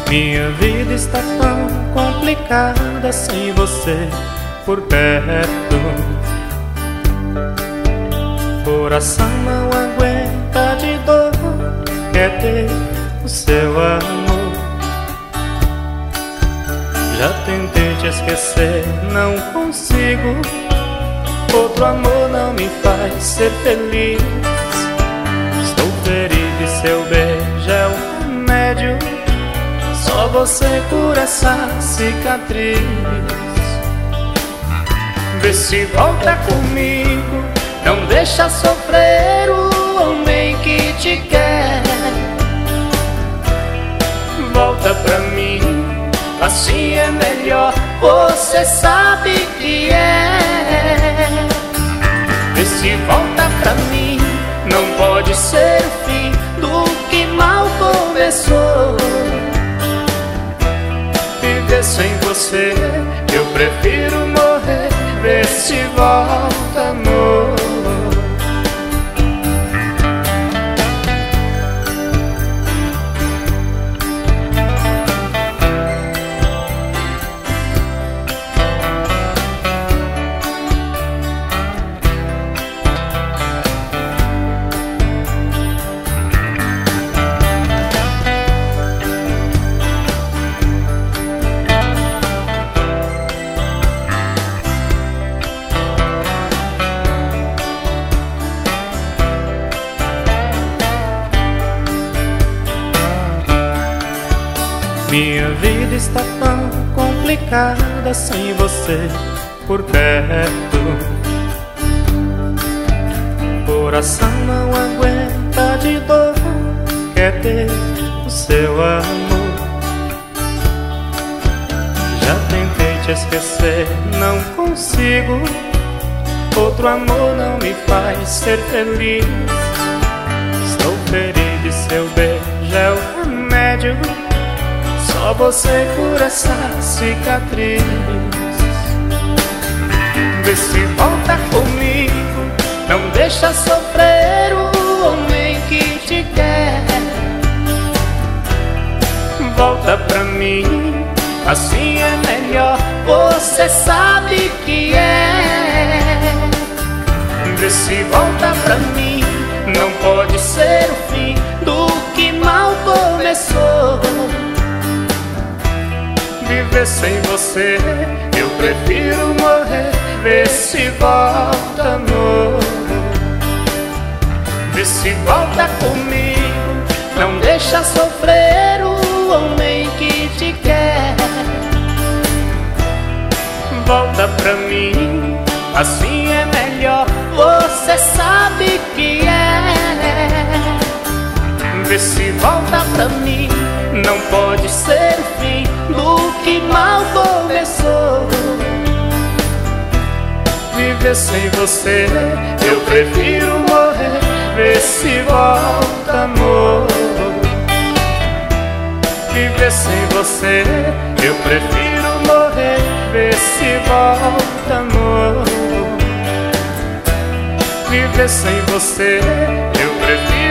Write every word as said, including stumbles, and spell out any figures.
Minha vida está tão complicada sem você por perto. Coração não aguenta de dor, quer ter o seu amor. Já tentei te esquecer, não consigo. Outro amor não me faz ser feliz. Estou ferido e seu beijo é o remédio. Só você cura essa cicatriz. Vê se volta comigo, não deixa sofrer o homem que te quer. Volta pra mim, assim é melhor, você sabe que é. Vê se volta pra mim, não pode ser o fim do que mal começou. Viver sem você, eu prefiro morrer. Vê se volta, amor. Minha vida está tão complicada sem você por perto. Coração não aguenta de dor, quer ter o seu amor. Já tentei te esquecer, não consigo. Outro amor não me faz ser feliz. Estou ferido e seu beijo é o remédio. Só você cura essa cicatriz. Vê se volta comigo, não deixa sofrer o homem que te quer. Volta pra mim, assim é melhor, você sabe que é. Vê se volta pra mim, não pode ser o fim do que mal começou. Viver sem você, eu prefiro morrer. Vê se volta, amor. Vê se volta comigo, não deixa sofrer o homem que te quer. Volta pra mim, assim é melhor, você sabe que é. Vê se volta pra mim, não pode ser o fim do que mal começou. Viver sem você, eu prefiro morrer. Vê se volta, amor. Viver sem você, eu prefiro morrer. Vê se volta, amor. Viver sem você, eu prefiro